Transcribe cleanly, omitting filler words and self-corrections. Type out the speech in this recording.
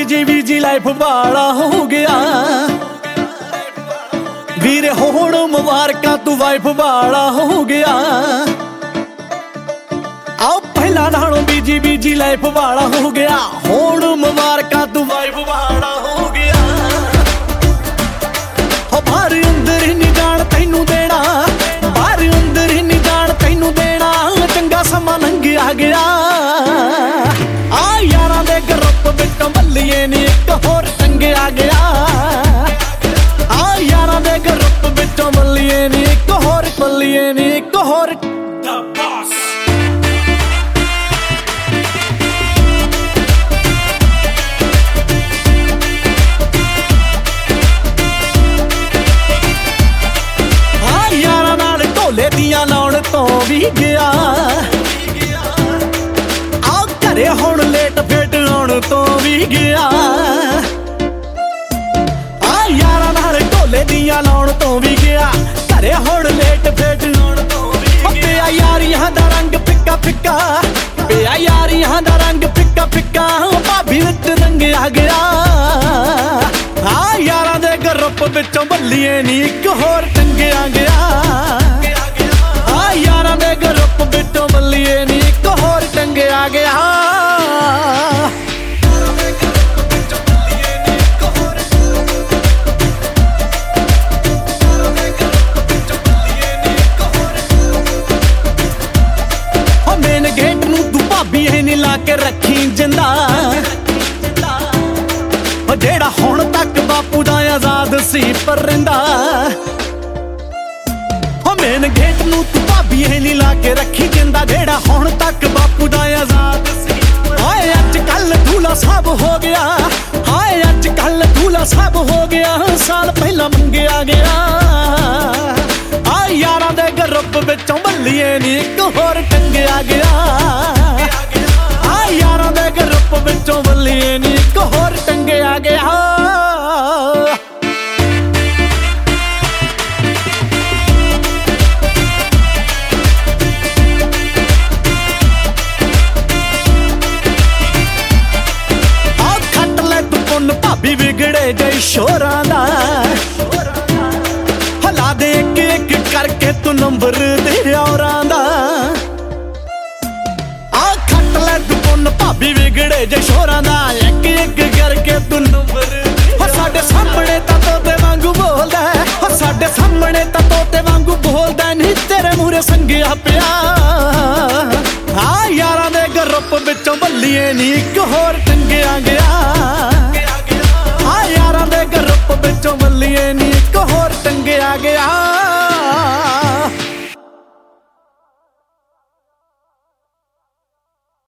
ਬੀਜੀ life ਵਾਲਾ ਹੋ ਗਿਆ ਵੀਰੇ ਹੁਣ ਮੁਬਾਰਕਾਂ ਤੂੰ ਵਾਈਫ ਵਾਲਾ ਹੋ ਗਿਆ। ਆਓ ਪਹਿਲਾਂ ਨਾਲੋਂ ਬੀਜੀ ਲਾਈਫ ਵਾਲਾ ਹੋ ਗਿਆ ਹੁਣ ਮੁਬਾਰਕਾਂ ਤੂੰ ਵਾਈਫ ਵਾਲਾ ਹੋ ਗਿਆ। ਹੋ ਬਾਹਰ ਅੰਦਰ ਹੀ ਨਹੀਂ ਜਾਣ ਤੈਨੂੰ ਦੇਣਾ ਬਾਹਰ ਅੰਦਰ ਹੀ ਨਹੀਂ ਜਾਣ ਤੈਨੂੰ ਦੇਣਾ ਚੰਗਾ ਸਮਾਂ ਲੰਘਿਆ ਗਿਆ। ਆ ਯਾਰਾਂ ਦੇ ਗਰੁੱਪ ਵਿੱਚੋਂ ਬੱਲੀਏ ਨੀ ਇੱਕ ਹੋਰ ਟੰਗਿਆ ਗਿਆ। ਆ ਯਾਰਾਂ ਦੇ ਗਰੁੱਪ ਵਿੱਚੋਂ ਬੱਲੀਏ ਨੀ ਇੱਕ ਹੋਰ ਬੱਲੀਏ ਨੀ ਇੱਕ ਹੋਰ ਦੀਆਂ ਲਾਉਣ ਤੋਂ ਵੀ ਗਿਆ। ਆ ਘਰੇ ਹੁਣ ਲੇਟ ਫੇਟ ਆਉਣ ਤੋਂ ਵੀ ਗਿਆ। ਆ ਯਾਰਾਂ ਨਾਲ ਢੋਲੇ ਦੀਆਂ ਲਾਉਣ ਤੋਂ ਵੀ ਗਿਆ ਘਰੇ ਹੁਣ ਲੇਟ ਫੇਟ ਆਉਣ ਤੋਂ ਵੀ ਗਿਆ। ਯਾਰੀਆਂ ਦਾ ਰੰਗ ਫਿੱਕਾ ਫਿੱਕਾ ਪਿਆ ਯਾਰੀਆਂ ਦਾ ਰੰਗ ਫਿੱਕਾ ਫਿੱਕਾ ਭਾਬੀ ਵਿੱਚ ਰੰਗਿਆ ਗਿਆ। ਆ ਯਾਰਾਂ ਦੇ ਗਰੁੱਪ ਵਿੱਚੋਂ ਬੱਲੀਏ ਨੀ ਇੱਕ ਹੋਰ ਟੰਗਿਆ ਗਿਆ। ਯਾਰਾਂ ਦੇ ਗਰੁੱਪ ਵਿੱਚੋਂ ਬੱਲੀਏ ਨੀ ਇੱਕ ਹੋਰ ਟੰਗਿਆ ਗਿਆ। ਹੋ ਮੇਨ ਗੇਟ ਨੂੰ ਤੂੰ ਭਾਬੀ ਐ ਨੀ ਲਾ ਕੇ ਰੱਖੀ ਜਿੰਦਾ ਹੋ ਜਿਹੜਾ ਹੁਣ ਤੱਕ ਬਾਪੂ ਦਾ ਆਜ਼ਾਦ ਸੀ ਪਰਿੰਦਾ। ਮੇਨ ਗੇਟ ਨੂੰ ਤੂੰ ਭਾਬੀ ਐ ਨੀ ਲਾ ਕੇ ਰੱਖੀ ਜਿੰਦਾ ਜਿਹੜਾ ਹੁਣ ਤੱਕ ਬਾਪੂ ਦਾ ਆਜ਼ਾਦ ਸੀ। ਹਾਏ ਅੱਜ ਕੱਲ ਦੂਲਾ ਸਾਹਿਬ ਹੋ ਗਿਆ ਹਾਏ ਅੱਜ ਕੱਲ ਦੂਲਾ ਸਾਹਿਬ ਹੋ ਗਿਆ ਸਾਲ ਪਹਿਲਾਂ ਮੰਗਿਆ ਗਿਆ। ਆ ਯਾਰਾਂ ਦੇ ਗਰੁੱਪ ਵਿੱਚੋਂ ਬੱਲੀਏ ਨੀ ਇੱਕ ਹੋਰ ਟੰਗਿਆ ਗਿਆ। ਆ ਯਾਰਾਂ ਦੇ ਗਰੁੱਪ ਵਿੱਚੋਂ ਬੱਲੀਏ ਨੀ ਇੱਕ ਹੋਰ ਟੰਗਿਆ ਗਿਆ। ਭਾਬੀ ਵਿਗੜੇ ਜੈ ਸ਼ੋਰਾਂ ਦਾ ਹਲਾ ਦੇ ਇੱਕ ਕਰਕੇ ਤੂੰ ਨੰਬਰ ਦੇ ਔਰਾਂ ਦਾ। ਆ ਖੱਟ ਲੈ ਤੂੰ ਪੁੰਨ ਭਾਬੀ ਵਿਗੜੇ ਜੈ ਸ਼ੋਰਾਂ ਦਾ ਇੱਕ ਕਰਕੇ ਤੂੰ ਨੰਬਰ ਹੋ ਸਾਡੇ ਸਾਹਮਣੇ ਤਾਂ ਤੋਤੇ ਵਾਂਗੂ ਬੋਲਦਾ ਹੋ ਸਾਡੇ ਸਾਹਮਣੇ ਤਾਂ ਤੋਤੇ ਵਾਂਗੂ ਬੋਲਦਾ ਨਹੀਂ ਤੇਰੇ ਮੂਹਰੇ ਸੰਗਿਆ ਪਿਆ। ਆ ਯਾਰਾਂ ਦੇ ਗਰੁੱਪ ਵਿੱਚੋਂ ਬੱਲੀਏ ਨੀ ਇੱਕ ਹੋਰ ਟੰਗਿਆ ਗਿਆ। ਯਾਰਾਂ ਦੇ ਗਰੁੱਪ ਵਿੱਚੋਂ ਬੱਲੀਏ ਨੀ ਇੱਕ ਹੋਰ ਟੰਗਿਆ ਗਿਆ।